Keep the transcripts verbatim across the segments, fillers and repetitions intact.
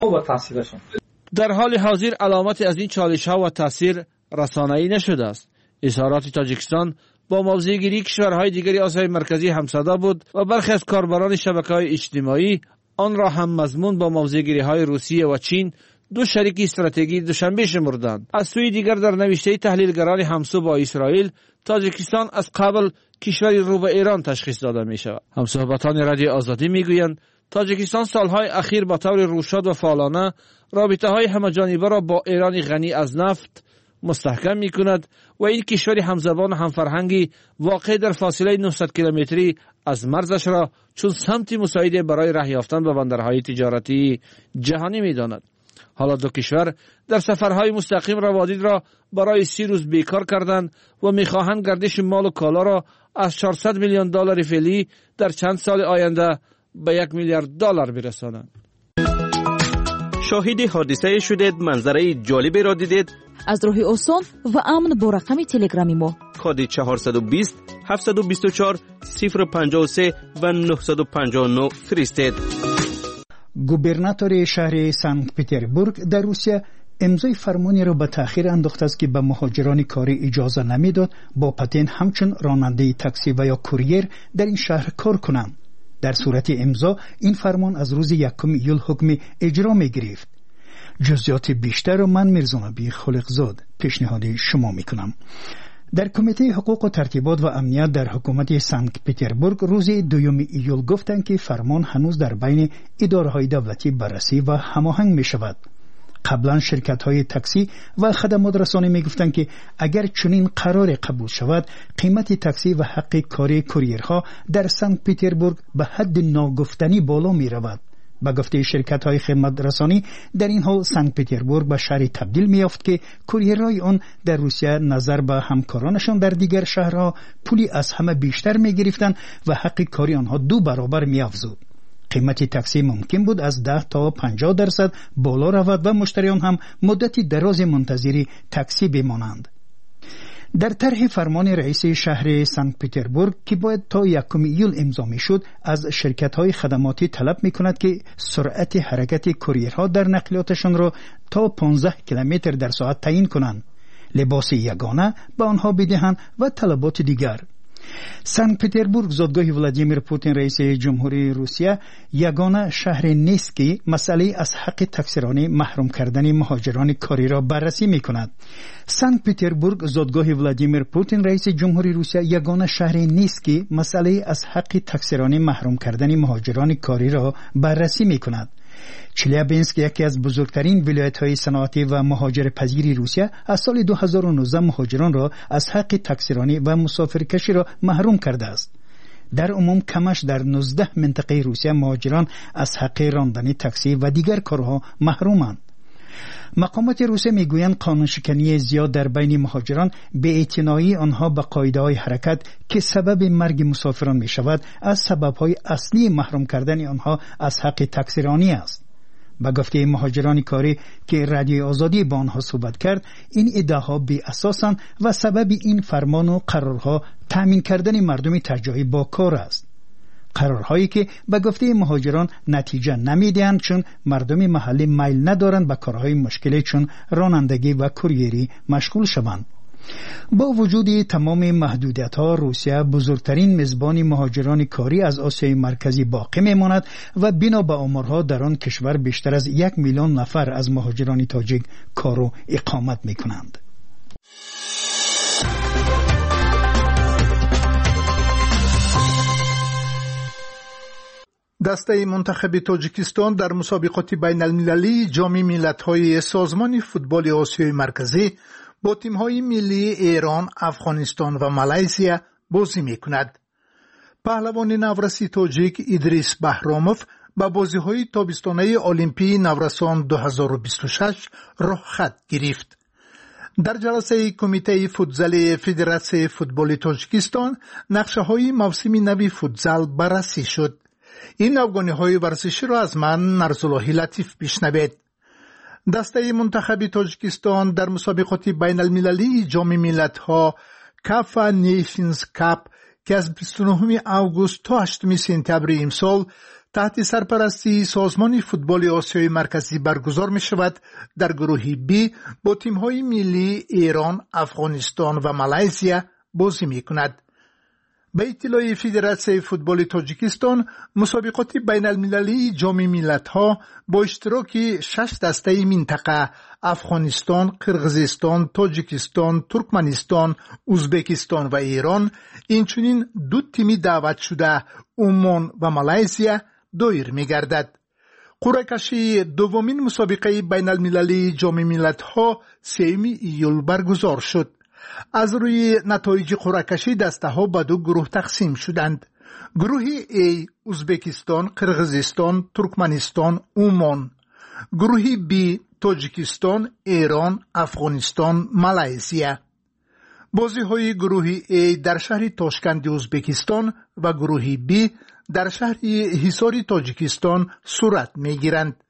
و تاثیرشون. در حال حاضر علامت از این چالش ها و تاثیر رسانه‌ای نشده است. اظهارات تاجیکستان با موضع‌گیری کشورهای دیگری آسیای مرکزی همصدا بود و برخی از کاربران شبکه‌های اجتماعی آن را هم مضمون با موضع‌گیری‌های روسیه و چین، دو شریک استراتژیکی دوشنبه شمردند. از سوی دیگر در نوشته تحلیلگران همسو با اسرائیل، تاجیکستان از قبل کشوری رو به ایران تشخیص داده می شود. همصحبتان رادیو آزادی می گویند تاجیکستان سالهای اخیر با طور روشاد و فعالانه رابطه های همه‌جانبه را با ایران غنی از نفت مستحکم می کند و این کشور همزبان و همفرهنگی واقع در فاصله نهصد کیلومتری از مرزش را چون سمت مساعد برای راه یافتن به بندرهای تجارتی جهانی می داند. حالا دو کشور در سفرهای مستقیم روادید را برای سی روز بیکار کردند و می‌خواهند گردش مال و کالا را از چهارصد میلیون دلار فعلی در چند سال آینده به یک میلیارد دلار برسانند. شاهد حادثه شدید، منظره جالبی را دیدید؟ از راه آسان و امن با رقم تلگرامی ما کد چهارصد و بیست هفتصد و بیست و چهار صفر پنجاه و سه و نهصد و پنجاه و نه فرستید. گوبرناتور شهر سنت پترزبورگ در روسیه امضای فرمانی را به تأخیر انداخته است که به مهاجران کاری اجازه نمیداد با پتن همچون راننده تاکسی و یا کوریر در این شهر کار کنند. در صورت امضا این فرمان از روز یکم ایول حکم اجرا می گرفت. جزئیات بیشتر را من میرزانبی خالقزاد پیشنهاد شما میکنم. در کمیته حقوق و ترتیبات و امنیت در حکومت سنت پترزبورگ روز دوم ایول گفتند که فرمان هنوز در بین اداره‌های دولتی بررسی و هماهنگ می شود. قبلا شرکت‌های تاکسی و خدمات رسانی می گفتند که اگر چنین قرار قبول شود قیمت تاکسی و حق کاری کوریرها در سنت پترزبورگ به حد ناگفتنی بالا می رود. با گفته شرکت‌های خدمات رسانی در این حال سنت پترزبورگ به شهری تبدیل می‌یافت که کوریرهای آن در روسیه نظر به همکارانشان در دیگر شهرها پولی از همه بیشتر می‌گرفتند و حق کاری آنها دو برابر می‌افزود. قیمت تاکسی ممکن بود از ده تا پنجاه درصد بالا رود و مشتریان هم مدتی دراز منتظر تاکسی بمانند. در طرح فرمان رئیس شهر سنت پترزبورگ که باید تا یکم ایول امضا میشد از شرکت‌های خدماتی طلب می‌کند که سرعت حرکت کوریرها در نقلیاتشان را تا پانزده کیلومتر در ساعت تعیین کنند، لباس یگانه به آنها بدهند و طلبات دیگر. سنت پترزبورگ زادگاه ولادیمیر پوتین رئیس جمهوری روسیه یگانه شهر نیست که مسئله از حق تاکسیرانی محروم کردن مهاجران کاری را بررسی می‌کند. سنت پترزبورگ زادگاه ولادیمیر پوتین رئیس جمهوری روسیه یگانه شهر نیست که مسئله از حق تاکسیرانی محروم کردن مهاجران کاری را بررسی می‌کند. چلیابینسک یکی از بزرگترین ولایت‌های صنعتی و مهاجر پذیر روسیه از سال دو هزار و نوزده مهاجران را از حق تاکسیرانی و مسافرکشی را محروم کرده است. در عموم کمش در نوزده منطقه روسیه مهاجران از حق راندن تاکسی و دیگر کارها محرومند. مقامات روسیه میگویند قانون شکنی زیاد در بین مهاجران به اعتنایی آنها به قاعده‌های حرکت که سبب مرگ مسافران می شود از سبب‌های اصلی محروم کردن آنها از حق تاکسیرانی است. با گفته مهاجران کاری که رادیو آزادی با آنها صحبت کرد، این ادعاها بی اساسند و سبب این فرمان و قرارها تامین کردن مردم ترجیحی با کار است. قرارهایی که به گفته مهاجران نتیجه نمیدهند چون مردم محلی میل ندارند به کارهای مشکلی چون رانندگی و کوریری مشغول شوند. با وجود تمام محدودیت‌ها روسیه بزرگترین میزبان مهاجران کاری از آسیای مرکزی باقی میماند و بنا به آمارها در آن کشور بیشتر از یک میلیون نفر از مهاجران تاجیک کار و اقامت میکنند. دسته منتخب تاجیکستان در مسابقات بین المللی جام ملت‌های سازمان فوتبال آسیای مرکزی با تیم‌های ملی ایران، افغانستان و مالزیا بازی می‌کند. پهلوان نورسی تاجیک ادریس بهراموف با بازی‌های تابستانه المپی نورسان دو هزار و بیست و شش راه خط گرفت. در جلسه کمیته فوتزال فدراسیون فوتبال تاجیکستان نقشه‌های موسم نو فوتزال بررسی شد. این افغانی‌های ورزشی را از من نرسالله لطیف بشنوید. دسته منتخب تاجیکستان در مسابقات بین المللی جام ملت‌ها کافا نیشنز کاپ که از بیست و نهم آگوست تا هشتم سپتامبر امسال تحت سرپرستی سازمان فوتبال آسیای مرکزی برگزار می شود. در گروه بی با تیم‌های ملی ایران، افغانستان و مالزیا بازی می کند. به اطلاع فدراسیون فوتبال تاجیکستان، مسابقات بین المللی جام ملت‌ها با اشتراک شش دسته منطقه افغانستان، قرغیزستان، تاجیکستان، ترکمنستان، ازبکستان و ایران، اینچنین دو تیمی دعوت شده عمان و مالزیا دایر می‌گردد. قرعه کشی دومین مسابقه بین المللی جام ملت‌ها سوم ایول برگزار شد. از روی نتایج قرعه کشی دسته ها به دو گروه تقسیم شدند. گروه A ازبکستان، قرغیزستان، ترکمنستان، عمان. گروه B تاجیکستان، ایران، افغانستان، مالزیا. بازی های گروه A در شهر تاشکند ازبکستان و گروه B در شهر حصار تاجیکستان صورت می گیرند.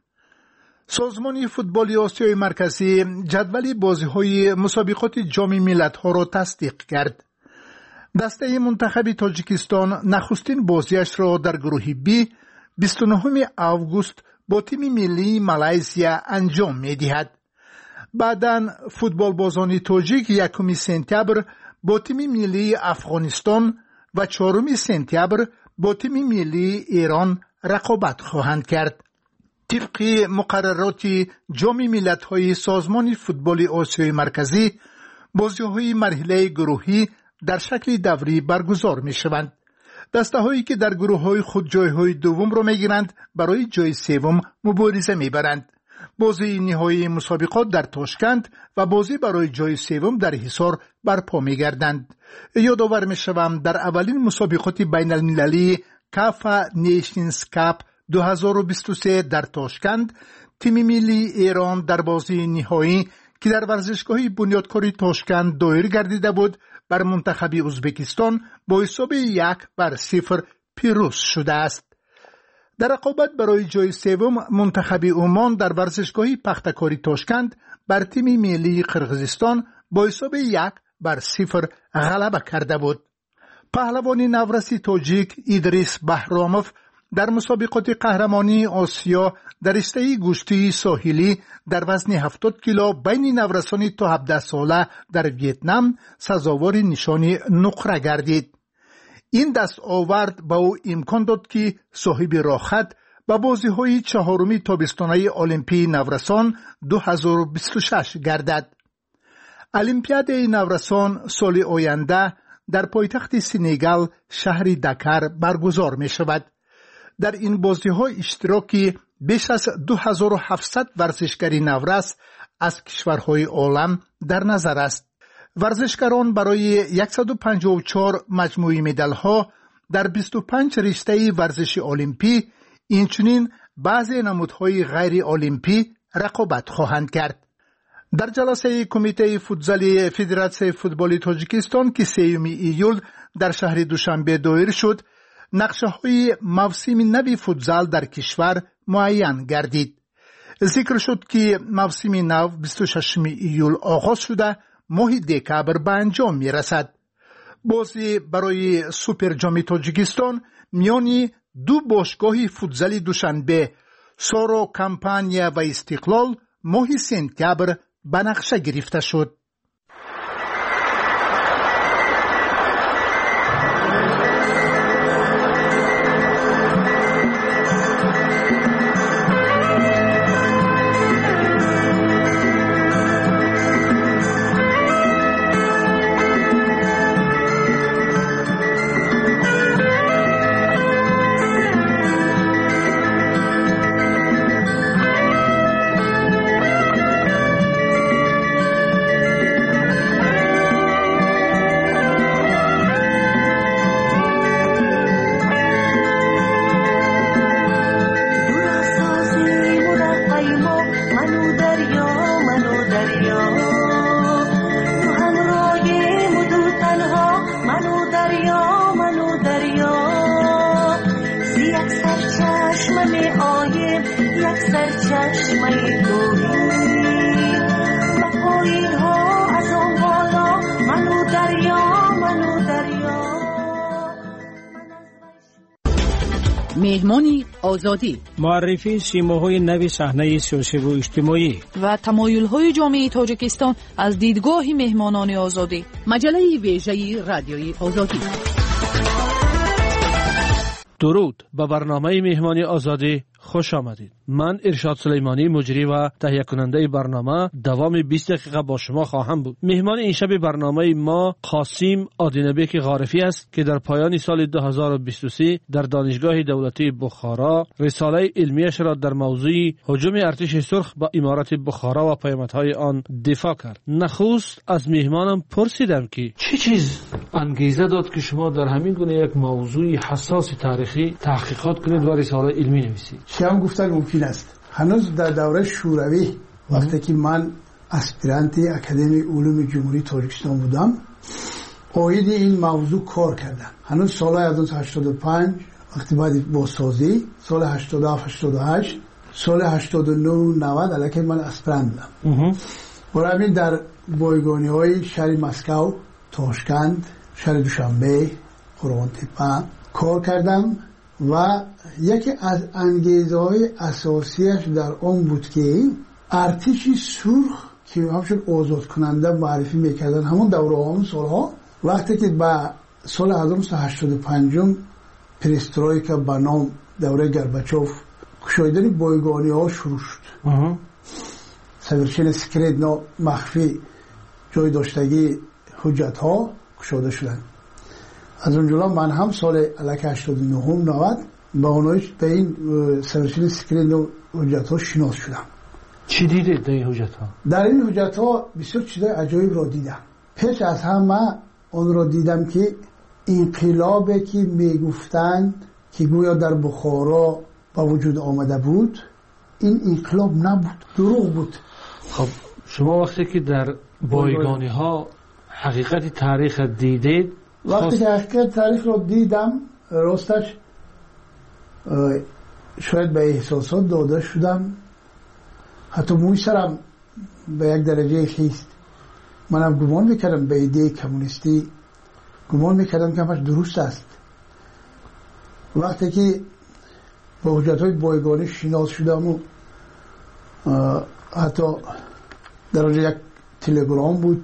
سازمان فوتبال آسیای مرکزی جدول بازی‌های مسابقات جام ملت‌ها را تصدیق کرد. دسته منتخب تاجیکستان نخستین بازیش را در گروه بی بیست و نهم آگوست با تیم ملی مالزیا انجام می‌دهد. بعداً فوتبال بازان تاجیک یکم سپتامبر با تیم ملی افغانستان و چهارم سپتامبر با تیم ملی ایران رقابت خواهند کرد. طبق مقررات جام ملت‌های سازمان فوتبال آسیای مرکزی، بازی‌های مرحله گروهی در شکل دوری برگزار می‌شوند. دسته‌هایی که در گروه‌های خود جای‌های دوم را می‌گیرند برای جای سوم مبارزه می‌برند. بازی نهایی مسابقات در تاشکند و بازی برای جای سوم در حصار برپا می‌گردند. یادآور می‌شوم در اولین مسابقات بین المللی کافا نیشنز کاپ دو هزار و بیست و سه در تاشکند، تیم ملی ایران در بازی نهایی که در ورزشگاه بنیادکاری تاشکند دایر گردیده بود بر منتخب ازبکستان با حساب یک بر صفر پیروز شده است. در رقابت برای جای سوم منتخب عمان در ورزشگاه پختکاری تاشکند بر تیم ملی قرغیزستان با حساب یک بر صفر غلبه کرده بود. پهلوان نورسی تاجیک ادریس بهراموف در مسابقات قهرمانی آسیا در رشته گوشتی ساحلی در وزن هفتاد کیلو بین نورسان تا هفده ساله در ویتنام سزاوار نشان نقره گردید. این دستاورد به او امکان داد که صاحب راه‌خط به بازی‌های چهارمی تابستانه المپی نورسان دو هزار و بیست و شش گردد. المپیاد نورسان سال آینده در پایتخت سنگال شهر دکر برگزار می شود. در این بازی‌ها اشتراکی بیش از دو هزار و هفتصد ورزشکاری نورس از کشورهای عالم در نظر است. ورزشکاران برای صد و پنجاه و چهار مجموعی مدال‌ها در بیست و پنج رشته ورزش المپی، اینچنین بعضی نمودهای غیر المپی رقابت خواهند کرد. در جلسه کمیته فوتزالی فدراسیون فوتبال تاجیکستان که سوم ایول در شهر دوشنبه دایر شد، نقشه‌های موسم نو فوتزال در کشور معین گردید. ذکر شد که موسم نو بیست و ششم ایول آغاز شده ماه دکبر به انجام می رسد. بازی برای سوپر جام تاجیکستان میان دو باشگاه فوتزال دوشنبه سارا کمپانیا و استقلال ماه سپتامبر به نقشه گرفته شد. مهمانی آزادی، معرفی سیماهای نوی صحنه سیاسی و اجتماعی و تمایل‌های جامعه تاجیکستان از دیدگاه مهمانان آزادی. مجله ویژه رادیوی آزادی. درود، به برنامه مهمانی آزادی خوش آمدید. من ارشاد سلیمانی، مجری و تهیه کننده برنامه، دوام بیست دقیقه با شما خواهم بود. مهمان این شب برنامه ما قاسم آدینبک غارفی است که در پایان سال دو هزار و بیست و سه در دانشگاه دولتی بخارا رساله علمیش را در موضوع هجوم ارتش سرخ به امارت بخارا و پیامدهای آن دفاع کرد. نخست از مهمانم پرسیدم که چه چیز انگیزه داد که شما در همین گونه یک موضوع حساس تاریخی تحقیقات کنید و رساله علمی نویسید؟ چه هم گفتن ممکن است. هنوز در دوره شوروی وقتی که من اسپیرانت اکادمی علوم جمهوری تاجیکستان بودم، اوید این موضوع کار کردم. هنوز سال هزار و هشتصد و پنج وقتی بعد بازسازی، سال هشتاد و هفت هشتاد و هشت، سال هشتاد و نه نود الکی من اسپیرانت بودم. برای همین در بایگانی های شهر مسکو، تاشکند، شهر دوشنبه، قرغان تپه کار کردم و یکی از انگیزه های اساسیش در اون بود که ارتش سرخ که همچون آزاد کننده معرفی میکردن همون دوره همون سالها، وقتی که به سال هزار و نهصد و هشتاد و پنج پریسترویکا به نام دوره گرباچوف کشایدن بایگانی ها شروع شد. سویرچین سکرید مخفی جای داشتگی حجت ها کشاده شدن. از اونجا من هم سال الک هشتاد و نه نود با اونایش به این سویرچین سکرید و حجت ها شناس شدم. چی دیدید در این حجت ها؟ در این حجت ها بسیار چیزای عجایب را دیدم. پیش از همه اون را دیدم که انقلابی که میگفتند که گویا در بخارا با وجود آمده بود، این انقلاب نبود، دروغ بود. خب شما وقتی که در بایگانی ها حقیقت تاریخ دیدید، وقتی که حقیقت تاریخ رو دیدم راستش شاید به احساسات داده شدم، حتی موی سرم به یک درجه خیست. منم گمان میکردم به ایده کمونیستی، گمان میکردم که همش درست است. وقتی که با حجت های بایگانی شناس شدم و حتی در آنجا یک تلگرام بود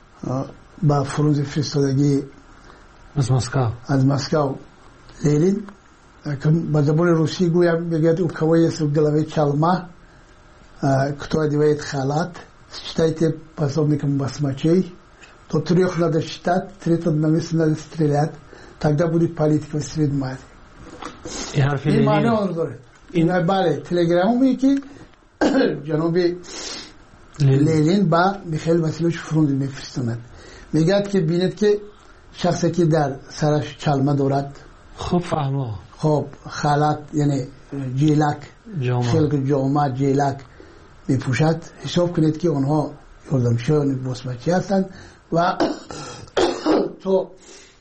با فرانز فرستادگی از مسکو از مسکو لینین که با زبان روسی گویم بگید او کوایی سو گلوی چلمه کتای دیوید خالات считайте пособником басмачей, то трех надо считать, третьего навеса надо стрелять, тогда будет политика в среднем маре. این معنی آن داره. این بله تلگرامی که جناب لینین با میخائیل واسیلوویچ فرانز میفرستند، میگه که بینید که شخصی که در سرش چلمه دارد، خوب فهمو، خب خالات یعنی جیلک، خلق جامعه جیلک میپوشد، حساب کنید که آنها یاردمچیان باسمچی هستند و تو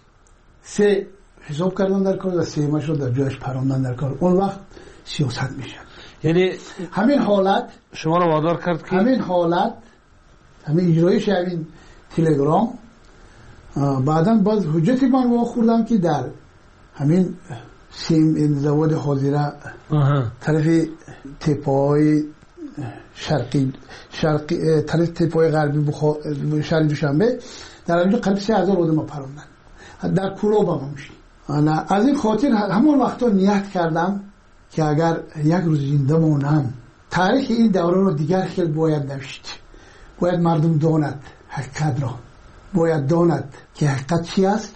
سه حساب کردن در کار و سه مش رو در جایش پراندن در کار. اون وقت سیاست میشه. یعنی همین حالت شما رو وادار کرد که همین حالت همین اجرایش همین تلگرام بعداً باز حجت من رو خوردم که در همین سیم این زواد حاضره طرف تپای شرقی شرقی طرف تپای غربی بخار شهر دوشنبه در اینجا قریب سه هزار آدم پراندن در کلوب هم میشه. انا از این خاطر همون وقتا نیت کردم که اگر یک روز زنده مونم تاریخ این دوره رو دیگر خیلی باید نوشت. باید مردم داند حقیقت را، باید داند که حقیقت چی است.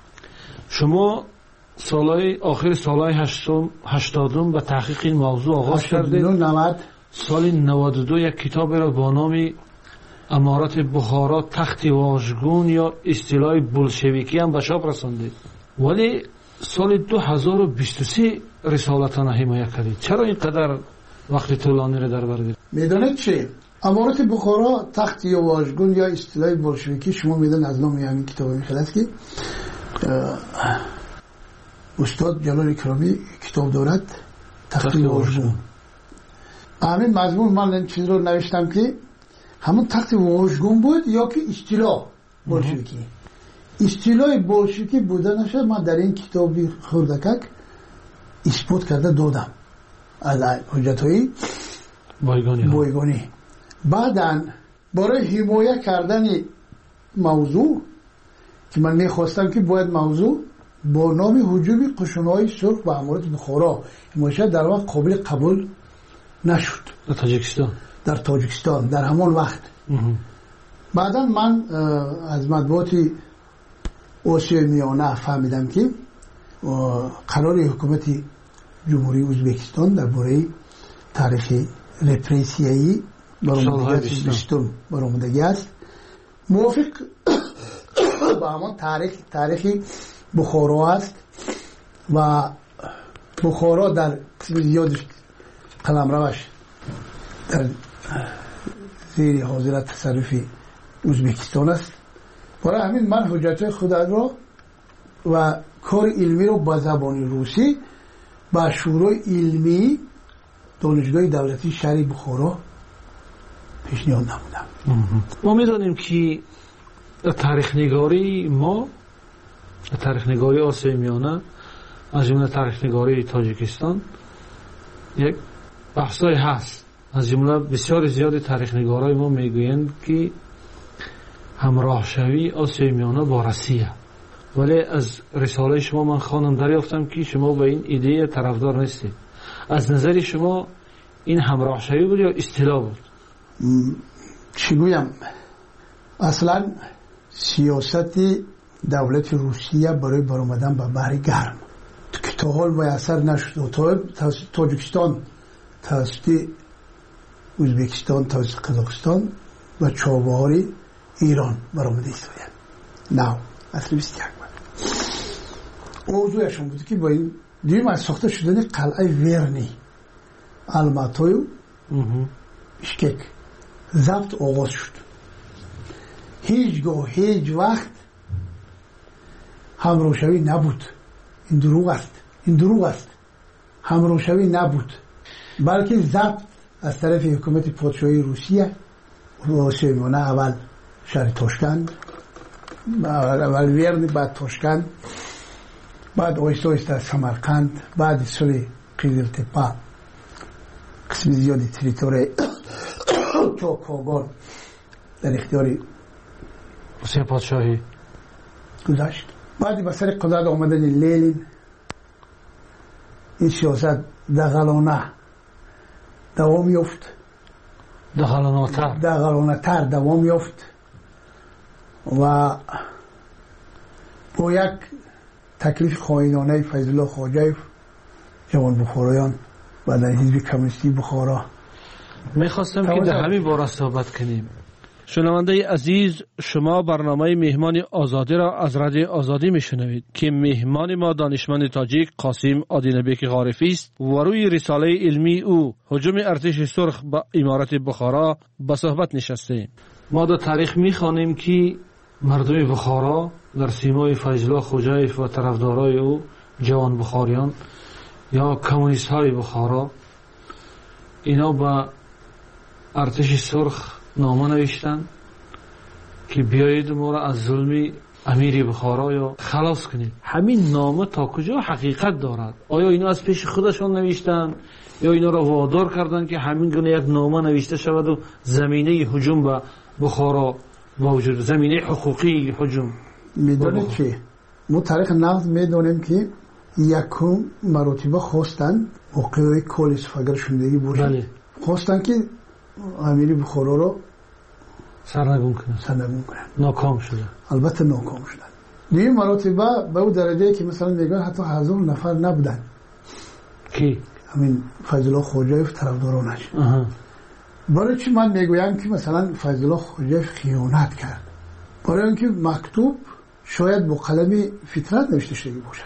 شما سالهای آخر سالهای هشتادم به تحقیق این موضوع آغاز کردید. سال نود و دو یک کتاب را با نام امارت بخارا تخت واژگون یا اصطلاح بولشویکی هم به چاپ رساندید، ولی سال دو هزار و بیست و سه رسالتان حمایت کردید. چرا اینقدر وقت طولانی را در بر گرفت؟ میدونید چه؟ امارت بخارا تخت واژگون یا اصطلاح بولشویکی، شما میدونید از نام همین کتاب میخواست که استاد جلال اکرامی کتاب دارد تخت واژگون. همین مضمون من این چیز رو نوشتم که همون تخت واژگون بود یا که اصطلاح بولشویکی. اصطلاح بولشویکی بودنش من در این کتابی خردکک اثبات کرده دادم از حجت‌های بایگانی بایگانی. بعداً برای حمایت کردن موضوع که من میخواستم که باید موضوع با نام هجوم قشون‌های سرخ به امارات بخارا حمایت در واقع قابل قبول نشد در تاجیکستان در تاجیکستان در همان وقت. بعدا من از مطبوعات آسیای میانه فهمیدم که قرار حکومت جمهوری ازبکستان درباره تاریخ رپریسیایی برآمدگی بیستم برآمدگی است موافق با همان تاریخ تاریخ بخارا است و بخارا در قسم زیادش قلمروش در زیر حاضرت تصرف ازبکستان است. برای همین من حجت خود را و کار علمی رو با زبان روسی با شورای علمی دانشگاه دولتی شهر بخارا پیشنهاد نمودم. ما میدونیم که تاریخ نگاری ما تاریخ نگاری آسیای میانه از جمله تاریخ نگاری تاجیکستان یک بحثای هست. از جمله بسیار زیاد تاریخ نگارای ما میگویند که همراه شوی آسیای میانه با روسیه، ولی از رساله شما من خواندم دریافتم که شما به این ایده طرفدار نیستید. از نظر شما این همراه شوی بود یا اصطلاح بود؟ چی گویم؟ اصلا سیاست دولت روسیه برای برآمدن به بحر گرم که تا حال میسر نشد. تا تاجیکستان توسط ازبکستان توسط قزاقستان و چابهار ایران برآمده ایستادند. نه اصلا بیست یک بود. موضوعشون بود که با این دیم از ساخته شدن قلعه ورنی الماتای اشکک ضبط آغاز شد. هیچگاه هیچ وقت همراهشوی نبود. این دروغ است. این دروغ است. همراهشوی نبود، بلکه ضبط از طرف حکومت پادشاهی روسیه و آسیای میانه، اول شهر تاشکند، اول ورن، بعد تاشکند، بعد آیسته آیسته سمرقند، بعد سوی قیزلتپه قسم زیادی تریتوری چاکاگان در اختیار روسیه پادشاهی گذاشت. بعد به سر قدرت آمدن لنین این سیاست دغلانه دوام یافت، دغلانه تر دغلانه تر دوام یافت و با یک تکلیف خائنانه فیض الله خواجه جوان بخارایان و در حزب کمونیستی بخارا. میخواستم که در همین باره صحبت کنیم. شنونده عزیز، شما برنامه مهمان آزادی را از رادیو آزادی میشنوید که مهمان ما دانشمند تاجیک قاسم آدینبک غارفی است و روی رساله علمی او هجوم ارتش سرخ به امارت بخارا به صحبت نشستیم. ما در تاریخ میخوانیم که مردم بخارا در سیمای فیض الله خواجه و طرفدارای او جوان بخاریان یا کمونیست های بخارا اینا با ارتش سرخ نامه نوشتن که بیایید ما را از ظلم امیر بخارا یا خلاص کنید. همین نامه تا کجا حقیقت دارد؟ آیا اینا از پیش خودشان نوشتن یا اینا را وادار کردن که همین گونه یک نامه نوشته شود و زمینه هجوم به بخارا موجود، زمینه حقوقی هجوم؟ میدونید که ما تاریخ نقد میدونیم که یکم مراتبه خواستن موقعی کل سفگر شندگی بودن، خواستن که امیر بخارا رو سرنگون کنن سرنگون کنن ناکام شده. البته ناکام شدن. دیگه مراتبه به اون درجه که مثلا میگن حتی هزار نفر نبودن کی همین فیض الله خواجه و طرفدارانش. برای چی من میگویم که مثلا فیض الله خواجه خیانت کرد؟ برای اینکه مکتوب شاید با قلم فطرت نوشته شده باشد،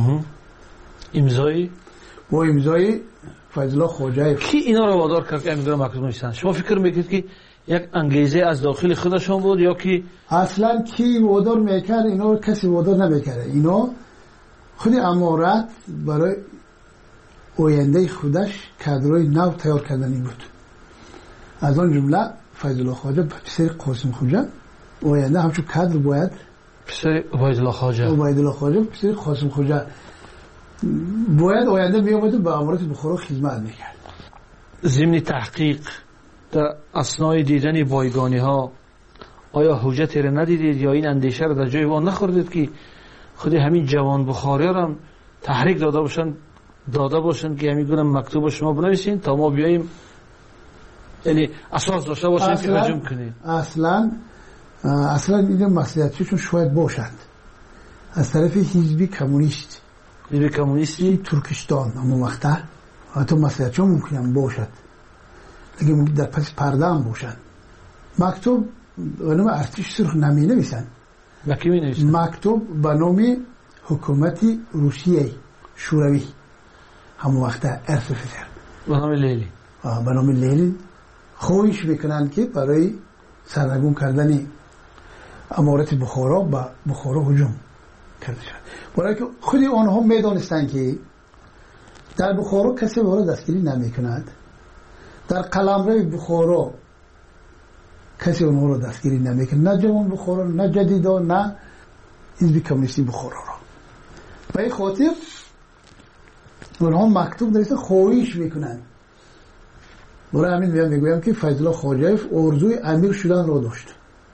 امضای با امضای فیض الله خواجه. کی اینا رو وادار کرد که امضا مکتوب نوشتن؟ شما فکر میکنید که یک انگیزه از داخل خودشون بود یا که اصلا کی وادار میکرد؟ اینا رو کسی وادار نمیکرد. اینا خود امارت برای آینده خودش کادرای نو تیار کردنی بود. از آن جمله فیض الله خواجه پسر قاسم خواجه آینده همچون کادر باید پسر عبید الله خواجه عبید الله خواجه پسر قاسم خواجه باید آینده می آمد و به امارات بخارا خدمت میکرد. ضمن تحقیق در اثنای دیدن بایگانی ها آیا حجتی را ندیدید یا این اندیشه را در جای وان نخوردید که خود همین جوان بخاری را هم تحریک داده باشند داده باشند که همین گونه مکتوب شما بنویسین تا ما بیاییم، یعنی اساس داشته باشیم که هجوم کنیم؟ اصلا اصلا این مسئولیتشون شاید باشند از طرف حزب کمونیست حزب کمونیستی ترکستان، اما مقطع حتی مسئولیتشون ممکنه باشد لیکن در پس پرده هم باشند. مکتوب به نام ارتش سرخ نمی نویسند، مکتوب به نام حکومت روسیه شوروی همون وقت ارتش به نام لیلی به نام لیلی خواهش میکنند که برای سرنگون کردن امارات بخارا به بخارا هجوم کرده شد، برای که خود آنها میدانستند که در بخارا کسی وارد دستگیری نمی کند، در قلمرو بخارا کسی اونها رو دستگیری نمی کند، نه جوان بخارا نه جدیدا نه حزب کمونیستی بخارا را. به این خاطر اونها مکتوب نوشته خواهش میکنند. برای همین میام میگویم که فیض الله خواجه‌اف آرزوی امیر شدن را داشت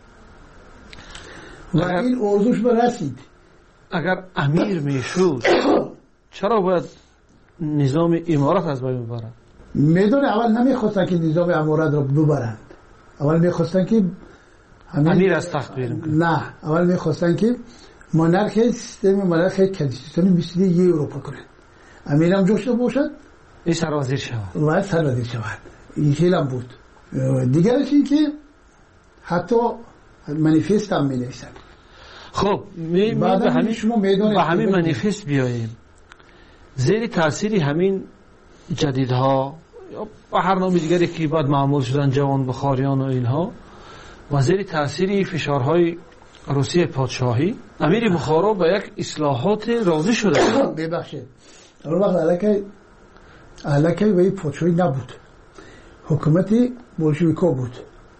و این آرزوش به رسید. اگر امیر میشد چرا باید نظام امارت از بین ببرند؟ میدونه اول نمیخواستن که نظام امارت را ببرند، اول میخواستن که امیر از تخت بیرون کنند. نه، اول میخواستن که مونارکی سیستم مونارکی کنستیتوشن مثل یه اروپا کنند، امیر هم جوشته باشد، این سرازیر شود و سرازیر شود. این خیلی هم بود. دیگرش این که حتی منیفست هم می نویسند. خب می به همین شما میدونید به همین منیفست بیاییم. زیر تأثیر همین جدیدها یا به هر نام دیگری که بعد معمول شدن جوان بخاریان و اینها و زیر تأثیر فشارهای روسیه پادشاهی امیر بخارا به یک اصلاحات راضی شده. ببخشید اون وقت علاقه علاقه به پادشاهی نبود، حکومت بولشویکا بود.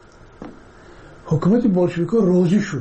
حکومت بولشویکا راضی شد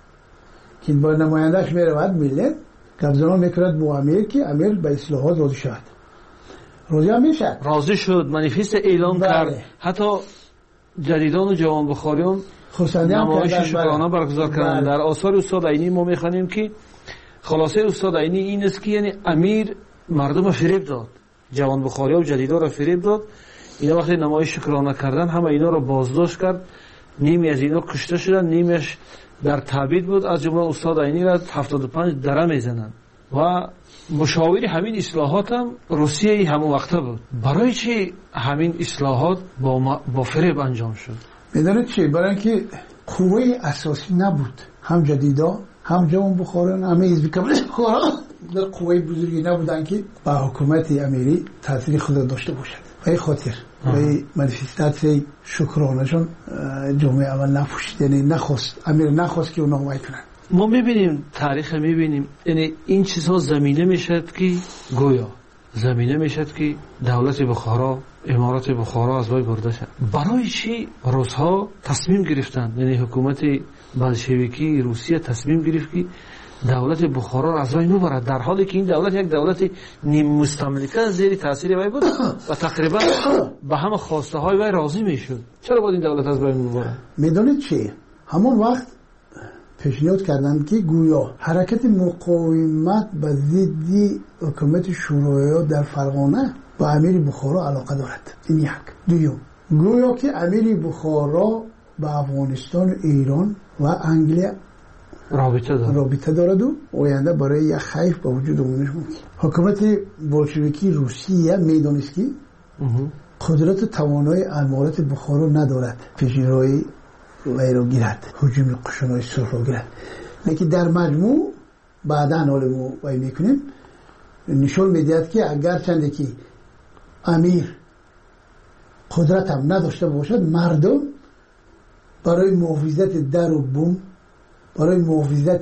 که با نمایندهش میرود ملت قبضان میکرد با امیر که امیر به اصلاحات راضی شد. راضی هم میشد، راضی شد، منیفست اعلام کرد. حتی جدیدان و جوان بخاریان نمایش شکرانه برگزار کردند. در آثار استاد عینی ما میخوانیم که خلاصه استاد عینی این است که یعنی امیر مردم فریب داد، جوان بخاریا و جدیدا را فریب داد. اینا وقتی نمایش شکرانه کردن همه اینا را بازداشت کرد، نیمی از اینا کشته شدن، نیمیش در تعبید بود. از جمله استاد عینی را هفتاد و پنج دره میزنند و مشاوری همین اصلاحات هم روسیه همون وقته بود. برای چی همین اصلاحات با, با فریب انجام شد؟ میدونید چی؟ برای اینکه قوه اساسی نبود، هم جدیدا هم جوان بخاران همه حزب کمونیست بخارا در قوه بزرگی نبودن که با حکومت امیری تاثیر خود داشته باشد. به این خاطر به منیفستاسیون شکرانهشون جامعه اول نپوشید، یعنی نخواست امیر نخواست که اونا وای کنن. ما میبینیم تاریخ میبینیم یعنی این چیزها زمینه میشد که گویا زمینه میشد که دولت بخارا امارات بخارا از بین برده شد. برای چی روس‌ها تصمیم گرفتند، یعنی حکومت بلشویکی روسیه تصمیم گرفت که دولت بخارا را از بین ببرد، در حالی که این دولت یک دولت نیم مستملکه زیر تاثیر وی بود و تقریبا به همه خواسته های وی راضی میشد. چرا باید این دولت از بین ببرد؟ میدونید چی؟ همون وقت پیشنهاد کردند که گویا حرکت مقاومت به ضد حکومت شوروی در فرغانه با امیر بخارا علاقه دارد. این یک. دوم گویا که امیر بخارا با افغانستان و ایران و انگلیس رابطه دارد رابطه دارد و آینده برای یک خیف با وجود آمدنش ممکن. حکومت بولشویکی روسیه میدانست که قدرت توانای امارات بخارا ندارد پیشروی وی را گیرد، هجوم قشنای سرخ را گیرد. لیکن در مجموع بعدا حال ما وی میکنیم نشون میدهد که اگر چنده که امیر قدرت هم نداشته باشد، مردم برای محافظت در و بوم، برای محافظت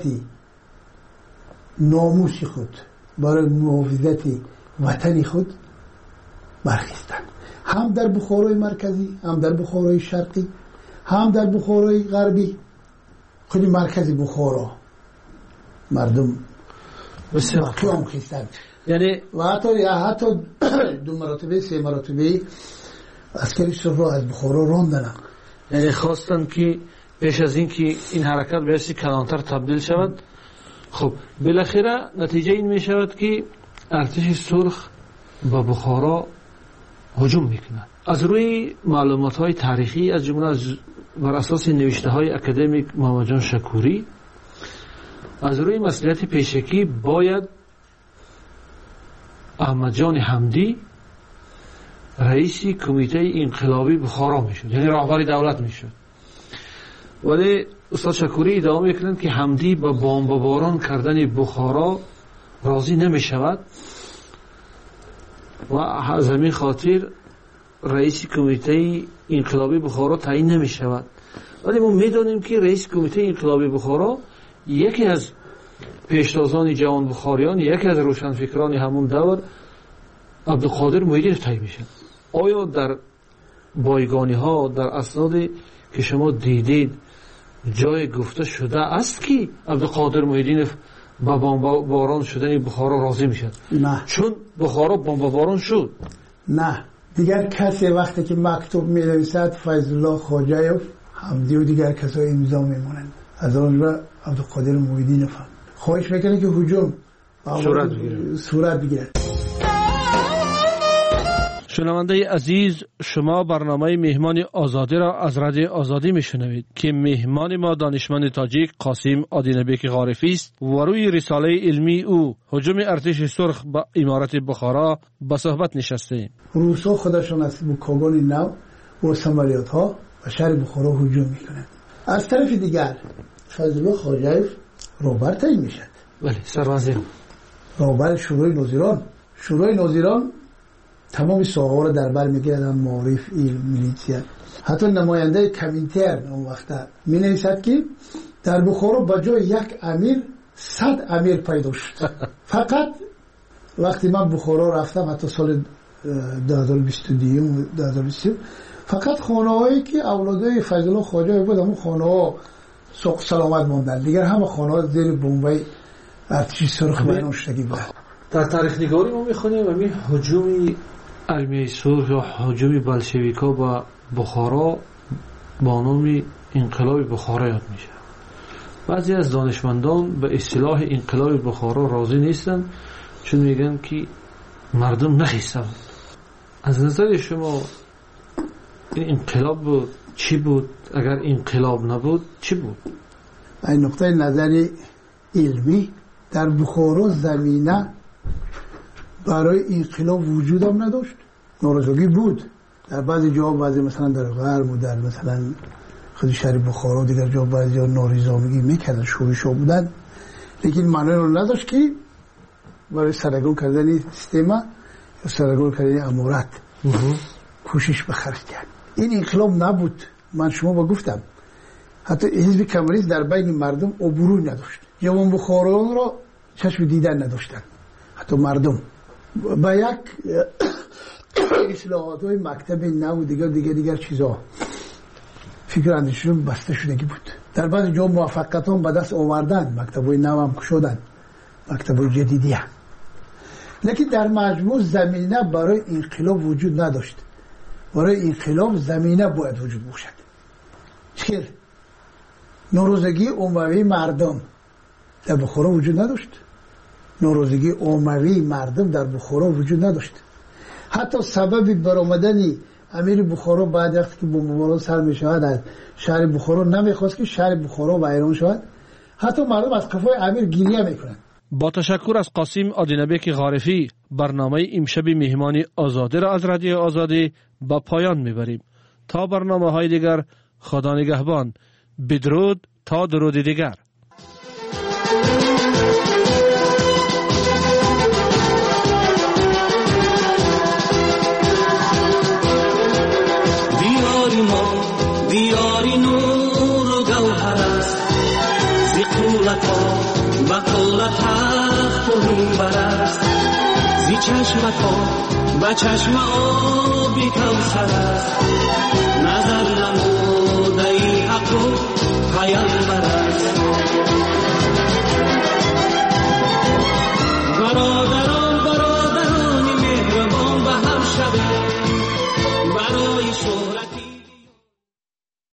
ناموس خود، برای محافظت وطن خود برخیستند. هم در بخارای مرکزی، هم در بخارای شرقی، هم در بخارای غربی. خود مرکز بخارا مردم بسیار قیام خیستند. یعنی و حتی حتی دو مرتبه سه مرتبه عسکری سرخ رو از بخارا راندن. یعنی خواستن که پیش از این که این حرکت به حیث کلانتر تبدیل شود. خب بالاخره نتیجه این می شود که ارتش سرخ به بخارا هجوم میکند. از روی معلومات های تاریخی از جمله از بر اساس نوشته های اکادمیک محمد جان شکوری، از روی مسئولیت پیشکی باید احمد جان حمدی رئیس کمیته انقلابی بخارا میشد، یعنی رهبر دولت میشد. ولی استاد شکوری ادامه میکنند که حمدی با بمباران کردن بخارا راضی نمیشود و از همین خاطر رئیس کمیته انقلابی بخارا تعیین نمیشود. ولی ما میدونیم که رئیس کمیته انقلابی بخارا یکی از پیشتازان جوان بخاریان، یکی از روشنفکران همون دور عبدالقادر موحدی تعیین میشه. آیا در بایگانی ها در اسنادی که شما دیدید جای گفته شده است که عبدالقادر موحدی با بمباران شدن بخارا راضی میشد؟ نه، چون بخارا بمباران شد. نه، دیگر کسی وقتی که مکتوب می نویسد فیض الله خواجه‌یف، حمدی و دیگر کسای امضا میمونند. از آن را عبدالقادر موحدی نفهم خواهش میکنه که هجوم صورت بگیرد. صورت بگیرد. شنونده عزیز، شما برنامه مهمان آزادی را از رادیو آزادی میشنوید که مهمان ما دانشمند تاجیک قاسم آدینبک غارفی است و روی رساله علمی او هجوم ارتش سرخ به امارت بخارا به صحبت نشسته. روسا خودشان از بوکاگان نو و سمالیات ها و شهر بخارا هجوم میکنند. از طرف دیگر فیض الله خواجه‌یف رهبر تعیین میشد. بله، سربازی رهبر شورای ناظران. شورای ناظران تمام ساقه‌ها را در بر میگیرند، معارف، علم، میلیتیا. حتی نماینده کمینترن اون وقت می نویسد که در بخارا با جای یک امیر صد امیر پیدا شد. فقط وقتی من بخارا رفتم حتی سال دو هزار و بیست و دو دو هزار و بیست فقط خانه‌هایی که اولادای فیض الله خواجه‌یف بود همون خانه‌ها سوق سلامت ماندن، دیگر همه خانه‌ها زیر بمبای ارتش سرخ بیرون شدگی بود. در تاریخ نگاری ما میخونیم همین هجوم ارمیه سرخ یا هجوم بلشویکا به بخارا با نام انقلاب بخارا یاد میشه. بعضی از دانشمندان به اصطلاح انقلاب بخارا راضی نیستن، چون میگن که مردم نخیستن. از نظر شما این انقلاب بود چی بود؟ اگر انقلاب نبود چی بود؟ این نقطه نظر علمی در بخارا زمینه برای انقلاب وجود هم نداشت. ناراضگی بود در بعضی جا، بعضی مثلا در غرب و در مثلا خود شهر بخارا دیگر جا بعضی جا نارضایتی میکردن، شورش‌ها بودن، لیکن معنی رو نداشت که برای سرنگون کردن سیستم یا سرنگون کردن امارت کوشش بخرج کرد. این انقلاب نبود. من شما با گفتم حتی حزب کمونیست در بین مردم عبوری نداشت. جوان بخارایان را چشم دیدن نداشتن. حتی مردم با یک اصلاحات های مکتب نو دیگر دیگر دیگر چیزا فکر اندیششون بسته شدگی بود. در بعض جا موفقیت هم به دست آوردن، مکتب های نو هم شدن، مکتب های جدیدی هم. لیکن در مجموع زمینه برای انقلاب وجود نداشت. برای انقلاب زمینه باید وجود باشد. چرا؟ ناراضگی عمومی مردم در بخارا وجود نداشت. ناراضگی عمومی مردم در بخارا وجود نداشت. حتی سبب برآمدن امیر بخارا بعد وقتی که بمباران سر می شود از شهر بخارا نمیخواست که شهر بخارا ویران شود. حتی مردم از قفای امیر گریه میکنند. با تشکر از قاسم آدینبک غارفی، برنامه امشب مهمانی آزادی را از رادیو آزادی با پایان میبریم. تا برنامه های دیگر، خدا نگهبان. بدرود تا درود دیگر. دیاری ما دیاری نور و گوهر است، زی قولت ها و قولت حق پرور است، زی چشمت ها و چشم آبی کوثر است، نظر نموده ای حق و خیال